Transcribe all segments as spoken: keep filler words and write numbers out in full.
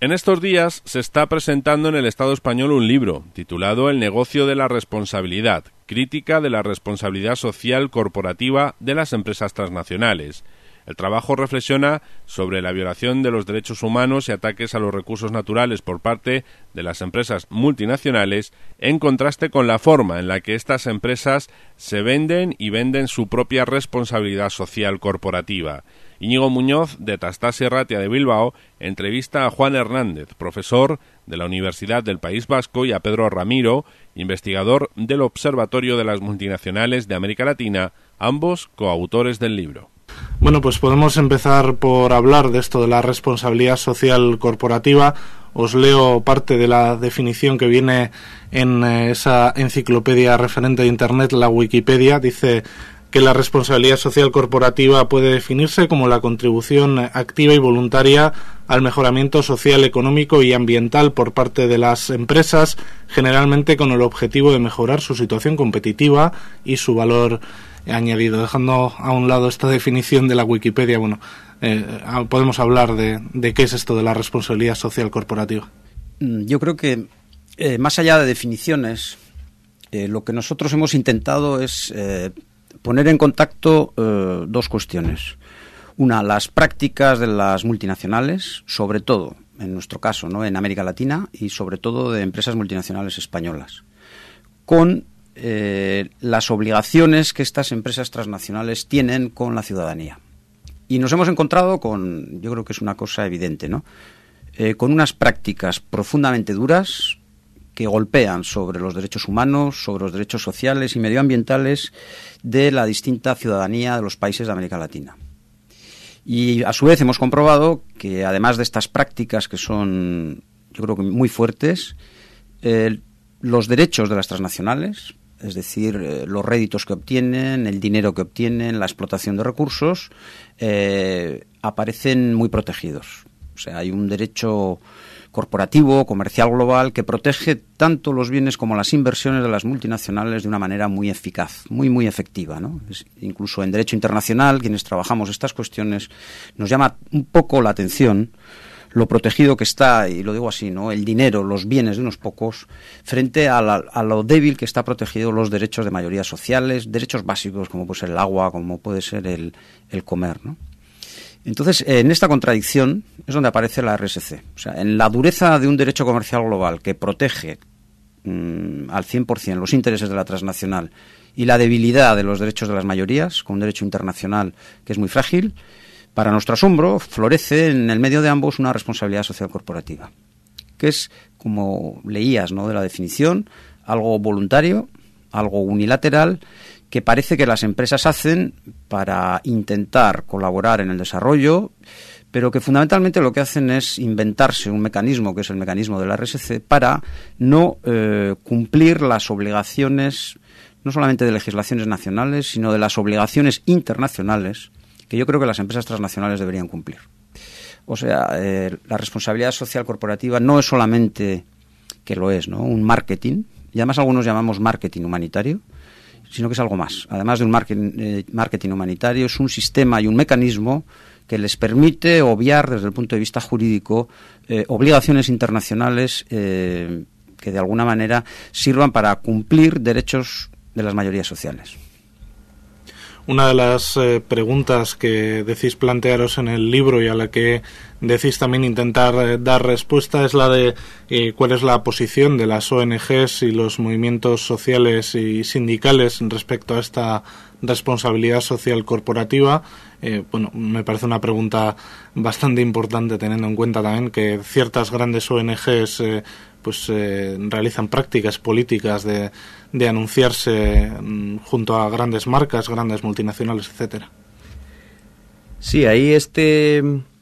En estos días se está presentando en el Estado español un libro titulado El negocio de la responsabilidad, crítica de la responsabilidad social corporativa de las empresas transnacionales. El trabajo reflexiona sobre la violación de los derechos humanos y ataques a los recursos naturales por parte de las empresas multinacionales, en contraste con la forma en la que estas empresas se venden y venden su propia responsabilidad social corporativa. Íñigo Muñoz, de Tastasi Erratia de Bilbao, entrevista a Juan Hernández, profesor de la Universidad del País Vasco, y a Pedro Ramiro, investigador del Observatorio de las Multinacionales de América Latina, ambos coautores del libro. Bueno, pues podemos empezar por hablar de esto de la responsabilidad social corporativa. Os leo parte de la definición que viene en esa enciclopedia referente de Internet, la Wikipedia. Dice que la responsabilidad social corporativa puede definirse como la contribución activa y voluntaria al mejoramiento social, económico y ambiental por parte de las empresas, generalmente con el objetivo de mejorar su situación competitiva y su valor añadido. Dejando a un lado esta definición de la Wikipedia, bueno, eh, podemos hablar de, de qué es esto de la responsabilidad social corporativa. Yo creo que, eh, más allá de definiciones, eh, lo que nosotros hemos intentado es eh, poner en contacto eh, dos cuestiones. Una, las prácticas de las multinacionales, sobre todo, en nuestro caso, ¿no?, en América Latina, y sobre todo de empresas multinacionales españolas, con eh, las obligaciones que estas empresas transnacionales tienen con la ciudadanía. Y nos hemos encontrado con, yo creo que es una cosa evidente, ¿no?, eh, con unas prácticas profundamente duras que golpean sobre los derechos humanos, sobre los derechos sociales y medioambientales de la distinta ciudadanía de los países de América Latina. Y a su vez hemos comprobado que, además de estas prácticas que son, yo creo que muy fuertes, eh, los derechos de las transnacionales, es decir, eh, los réditos que obtienen, el dinero que obtienen, la explotación de recursos, eh, aparecen muy protegidos. O sea, hay un derecho corporativo, comercial global, que protege tanto los bienes como las inversiones de las multinacionales de una manera muy eficaz, muy, muy efectiva, ¿no? Es, incluso en derecho internacional, quienes trabajamos estas cuestiones, nos llama un poco la atención lo protegido que está, y lo digo así, ¿no?, el dinero, los bienes de unos pocos, frente a, la, a lo débil que está protegido los derechos de mayorías sociales, derechos básicos como puede ser el agua, como puede ser el, el comer, ¿no? Entonces, en esta contradicción es donde aparece la R S C. O sea, en la dureza de un derecho comercial global que protege mmm, al cien por ciento los intereses de la transnacional y la debilidad de los derechos de las mayorías, con un derecho internacional que es muy frágil, para nuestro asombro florece en el medio de ambos una responsabilidad social corporativa, que es, como leías, ¿no?, de la definición, algo voluntario, algo unilateral, que parece que las empresas hacen para intentar colaborar en el desarrollo, pero que fundamentalmente lo que hacen es inventarse un mecanismo, que es el mecanismo de la R S C, para no eh, cumplir las obligaciones, no solamente de legislaciones nacionales, sino de las obligaciones internacionales que yo creo que las empresas transnacionales deberían cumplir. O sea, eh, la responsabilidad social corporativa no es solamente, que lo es, ¿no?, un marketing, y además algunos llamamos marketing humanitario, sino que es algo más. Además de un marketing, eh, marketing humanitario, es un sistema y un mecanismo que les permite obviar, desde el punto de vista jurídico, eh, obligaciones internacionales eh, que de alguna manera sirvan para cumplir derechos de las mayorías sociales. Una de las eh, preguntas que decís plantearos en el libro y a la que decís también intentar eh, dar respuesta es la de eh, cuál es la posición de las O N Ges y los movimientos sociales y sindicales respecto a esta responsabilidad social corporativa. Eh, bueno, me parece una pregunta bastante importante, teniendo en cuenta también que ciertas grandes O N Ges eh, pues eh, realizan prácticas políticas de, de anunciarse mmm, junto a grandes marcas, grandes multinacionales, etcétera. Sí, ahí este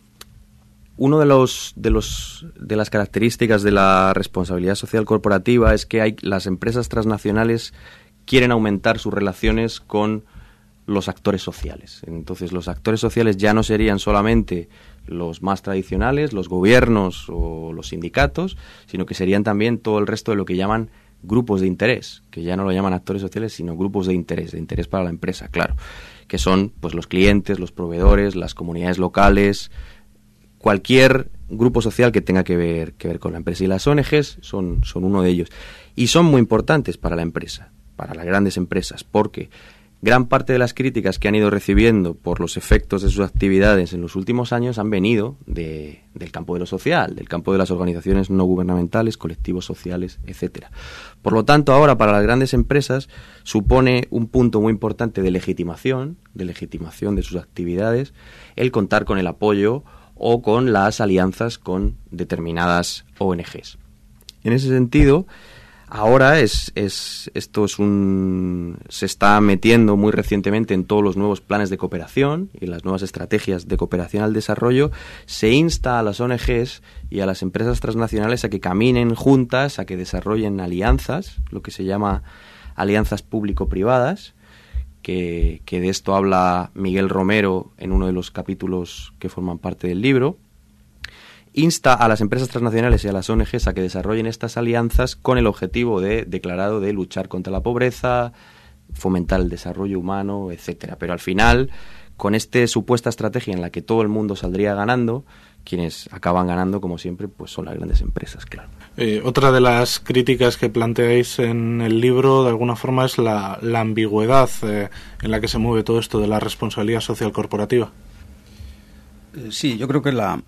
uno de los de los de las características de la responsabilidad social corporativa es que hay las empresas transnacionales quieren aumentar sus relaciones con los actores sociales. Entonces, los actores sociales ya no serían solamente los más tradicionales, los gobiernos o los sindicatos, sino que serían también todo el resto de lo que llaman grupos de interés, que ya no lo llaman actores sociales, sino grupos de interés, de interés para la empresa, claro, que son pues los clientes, los proveedores, las comunidades locales, cualquier grupo social que tenga que ver, que ver con la empresa. Y las O N Ges son, son uno de ellos. Y son muy importantes para la empresa, para las grandes empresas, porque gran parte de las críticas que han ido recibiendo por los efectos de sus actividades en los últimos años han venido de, del campo de lo social, del campo de las organizaciones no gubernamentales, colectivos sociales, etcétera. Por lo tanto, ahora para las grandes empresas supone un punto muy importante de legitimación, de legitimación de sus actividades, el contar con el apoyo o con las alianzas con determinadas O N Ges. En ese sentido, ahora es, es esto es un se está metiendo muy recientemente en todos los nuevos planes de cooperación y las nuevas estrategias de cooperación al desarrollo. Se insta a las O N Ges y a las empresas transnacionales a que caminen juntas, a que desarrollen alianzas, lo que se llama alianzas público-privadas, que, que de esto habla Miguel Romero en uno de los capítulos que forman parte del libro. Insta a las empresas transnacionales y a las O N Ges a que desarrollen estas alianzas con el objetivo de, declarado de luchar contra la pobreza, fomentar el desarrollo humano, etcétera. Pero al final, con esta supuesta estrategia en la que todo el mundo saldría ganando, quienes acaban ganando, como siempre, pues son las grandes empresas, claro. Eh, otra de las críticas que planteáis en el libro, de alguna forma, es la, la ambigüedad eh, en la que se mueve todo esto de la responsabilidad social corporativa. Eh, sí, yo creo que la...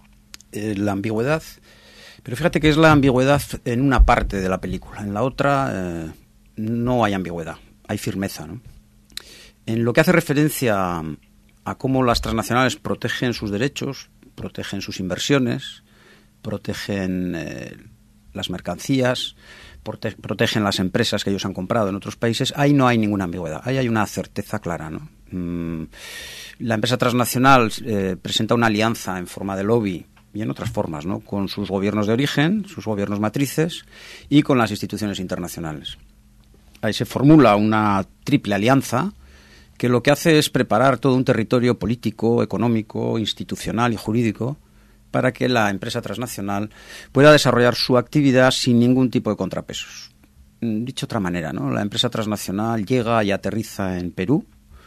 la ambigüedad, pero fíjate que es la ambigüedad en una parte de la película, en la otra eh, no hay ambigüedad, hay firmeza, ¿no? En lo que hace referencia a cómo las transnacionales protegen sus derechos, protegen sus inversiones, protegen eh, las mercancías, prote- protegen las empresas que ellos han comprado en otros países, ahí no hay ninguna ambigüedad, ahí hay una certeza clara, ¿no? Mm, la empresa transnacional eh, presenta una alianza en forma de lobby y en otras formas, ¿no?, con sus gobiernos de origen, sus gobiernos matrices y con las instituciones internacionales. Ahí se formula una triple alianza que lo que hace es preparar todo un territorio político, económico, institucional y jurídico para que la empresa transnacional pueda desarrollar su actividad sin ningún tipo de contrapesos. Dicho de otra manera, ¿no?, la empresa transnacional llega y aterriza en Perú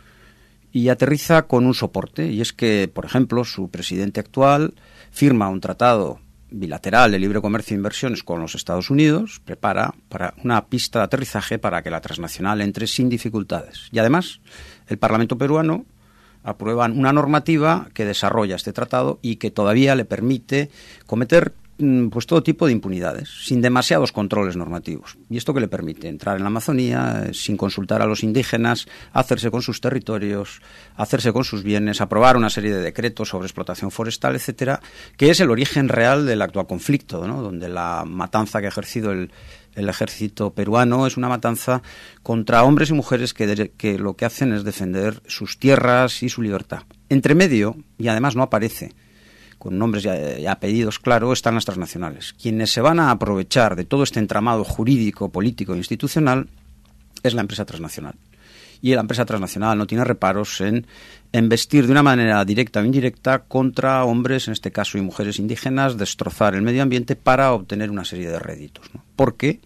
y aterriza con un soporte, y es que, por ejemplo, su presidente actual firma un tratado bilateral de libre comercio e inversiones con los Estados Unidos, prepara para una pista de aterrizaje para que la transnacional entre sin dificultades. Y además, el Parlamento peruano aprueba una normativa que desarrolla este tratado y que todavía le permite cometer pues todo tipo de impunidades, sin demasiados controles normativos. ¿Y esto qué le permite? Entrar en la Amazonía eh, sin consultar a los indígenas, hacerse con sus territorios, hacerse con sus bienes, aprobar una serie de decretos sobre explotación forestal, etcétera, que es el origen real del actual conflicto, ¿no?, donde la matanza que ha ejercido el, el ejército peruano es una matanza contra hombres y mujeres que, de, que lo que hacen es defender sus tierras y su libertad. Entre medio, y además no aparece con nombres y apellidos claros, están las transnacionales. Quienes se van a aprovechar de todo este entramado jurídico, político e institucional es la empresa transnacional. Y la empresa transnacional no tiene reparos en embestir de una manera directa o indirecta contra hombres, en este caso, y mujeres indígenas, destrozar el medio ambiente para obtener una serie de réditos, ¿no? Porque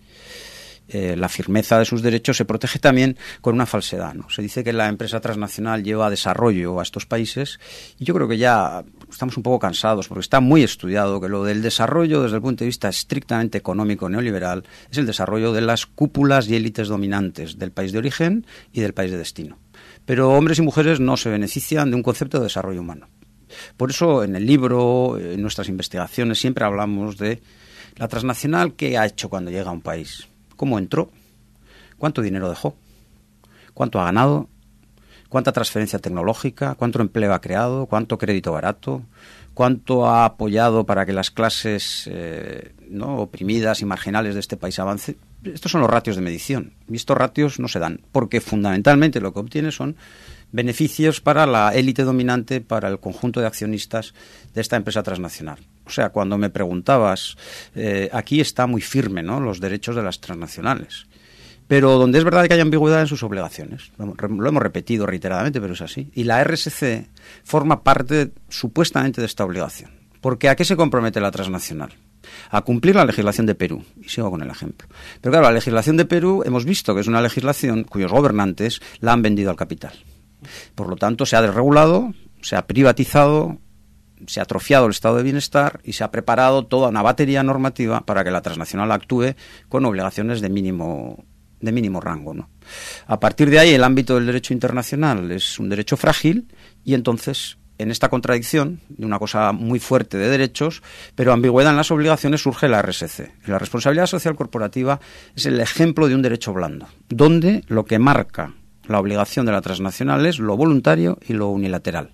Eh, la firmeza de sus derechos se protege también con una falsedad, ¿no? Se dice que la empresa transnacional lleva desarrollo a estos países y yo creo que ya estamos un poco cansados porque está muy estudiado que lo del desarrollo desde el punto de vista estrictamente económico neoliberal es el desarrollo de las cúpulas y élites dominantes del país de origen y del país de destino. Pero hombres y mujeres no se benefician de un concepto de desarrollo humano. Por eso en el libro, en nuestras investigaciones, siempre hablamos de la transnacional, ¿qué ha hecho cuando llega a un país? ¿Cómo entró? ¿Cuánto dinero dejó? ¿Cuánto ha ganado? ¿Cuánta transferencia tecnológica? ¿Cuánto empleo ha creado? ¿Cuánto crédito barato? ¿Cuánto ha apoyado para que las clases eh, ¿no? oprimidas y marginales de este país avancen? Estos son los ratios de medición. Y estos ratios no se dan, porque fundamentalmente lo que obtiene son beneficios para la élite dominante, para el conjunto de accionistas de esta empresa transnacional. O sea, cuando me preguntabas, eh, aquí está muy firme, ¿no?, los derechos de las transnacionales. Pero donde es verdad que hay ambigüedad en sus obligaciones. Lo, lo hemos repetido reiteradamente, pero es así. Y la R S C forma parte, supuestamente, de esta obligación. Porque ¿a qué se compromete la transnacional? A cumplir la legislación de Perú. Y sigo con el ejemplo. Pero claro, la legislación de Perú hemos visto que es una legislación cuyos gobernantes la han vendido al capital. Por lo tanto, se ha desregulado, se ha privatizado se ha atrofiado el estado de bienestar y se ha preparado toda una batería normativa para que la transnacional actúe con obligaciones de mínimo de mínimo rango, ¿no? A partir de ahí, el ámbito del derecho internacional es un derecho frágil y entonces, en esta contradicción de una cosa muy fuerte de derechos, pero ambigüedad en las obligaciones, surge la R S C. La responsabilidad social corporativa es el ejemplo de un derecho blando, donde lo que marca la obligación de la transnacional es lo voluntario y lo unilateral.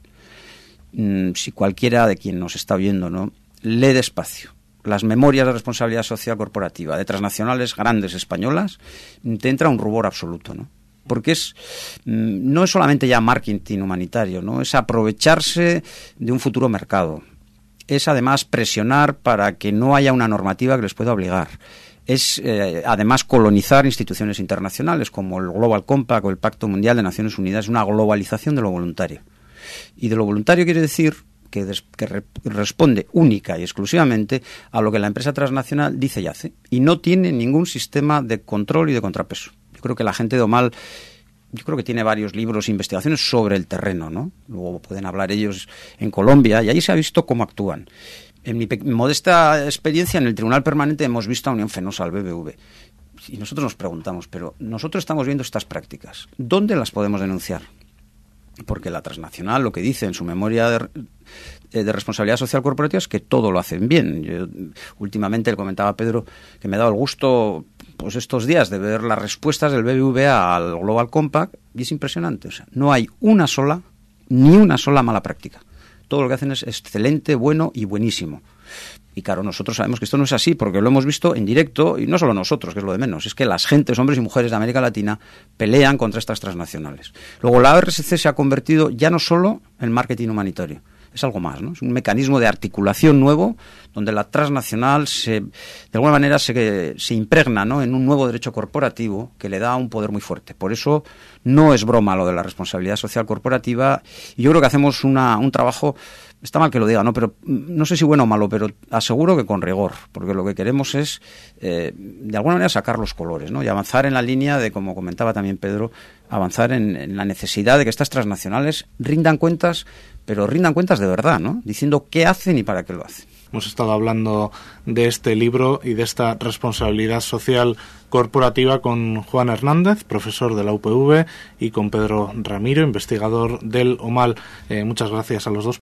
Mm, si cualquiera de quien nos está viendo, ¿no?, lee despacio las memorias de responsabilidad social corporativa de transnacionales grandes españolas, te entra un rubor absoluto, ¿no? Porque es no es solamente ya marketing humanitario, ¿no? Es aprovecharse de un futuro mercado. Es además presionar para que no haya una normativa que les pueda obligar. Es eh, además colonizar instituciones internacionales como el Global Compact o el Pacto Mundial de Naciones Unidas. Es una globalización de lo voluntario. Y de lo voluntario quiere decir que, des, que re, responde única y exclusivamente a lo que la empresa transnacional dice y hace, y no tiene ningún sistema de control y de contrapeso. Yo creo que la gente de Omal, yo creo que tiene varios libros e investigaciones sobre el terreno, ¿no? Luego pueden hablar ellos en Colombia, y ahí se ha visto cómo actúan. En mi pe- modesta experiencia en el Tribunal Permanente hemos visto a Unión Fenosa, al B B V, y nosotros nos preguntamos, pero nosotros estamos viendo estas prácticas, ¿dónde las podemos denunciar? Porque la transnacional lo que dice en su memoria de, de responsabilidad social corporativa es que todo lo hacen bien. Yo, últimamente le comentaba a Pedro que me ha dado el gusto, pues estos días, de ver las respuestas del B B V A al Global Compact, y es impresionante. O sea, no hay una sola, ni una sola mala práctica. Todo lo que hacen es excelente, bueno y buenísimo. Y claro, nosotros sabemos que esto no es así porque lo hemos visto en directo, y no solo nosotros, que es lo de menos, es que las gentes, hombres y mujeres de América Latina, pelean contra estas transnacionales. Luego la R S C se ha convertido ya no solo en marketing humanitario, es algo más, ¿no? Es un mecanismo de articulación nuevo donde la transnacional se, de alguna manera se, se impregna, ¿no?, en un nuevo derecho corporativo que le da un poder muy fuerte. Por eso no es broma lo de la responsabilidad social corporativa, y yo creo que hacemos una, un trabajo, está mal que lo diga, ¿no?, pero no sé si bueno o malo, pero aseguro que con rigor, porque lo que queremos es, eh, de alguna manera, sacar los colores, ¿no?, y avanzar en la línea de, como comentaba también Pedro, avanzar en, en la necesidad de que estas transnacionales rindan cuentas, pero rindan cuentas de verdad, ¿no?, diciendo qué hacen y para qué lo hacen. Hemos estado hablando de este libro y de esta responsabilidad social corporativa con Juan Hernández, profesor de la U P V, y con Pedro Ramiro, investigador del Omal. Eh, muchas gracias a los dos